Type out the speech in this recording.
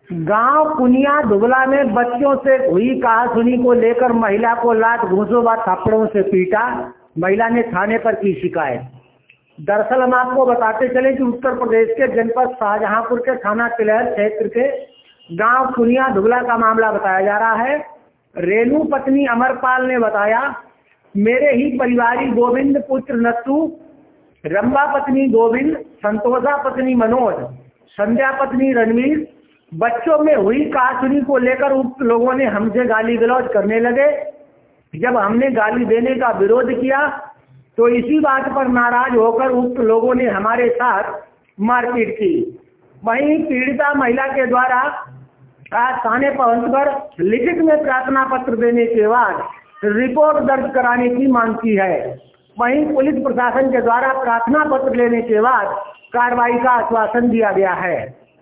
गांव कुनिया दुबला में बच्चों से हुई कहासुनी को लेकर महिला को लात घूंसों व थप्पड़ों से पीटा। महिला ने थाने पर की शिकायत। दरअसल हम आपको बताते चले कि उत्तर प्रदेश के जनपद शाहजहांपुर के थाना तिलहर क्षेत्र के गांव कुनिया दुबला का मामला बताया जा रहा है। रेणु पत्नी अमरपाल ने बताया, मेरे ही परिवारी गोविंद पुत्र नत्थू, रंबा पत्नी गोविंद, संतोषा पत्नी मनोज, संध्या पत्नी रणवीर, बच्चों में हुई कहासुनी को लेकर उक्त लोगों ने हमसे गाली गलौज करने लगे। जब हमने गाली देने का विरोध किया तो इसी बात पर नाराज होकर उक्त लोगों ने हमारे साथ मारपीट की। वहीं पीड़िता महिला के द्वारा आज थाने पहुंचकर लिखित में प्रार्थना पत्र देने के बाद रिपोर्ट दर्ज कराने की मांग की है। वहीं पुलिस प्रशासन के द्वारा प्रार्थना पत्र लेने के बाद कार्रवाई का आश्वासन दिया गया है।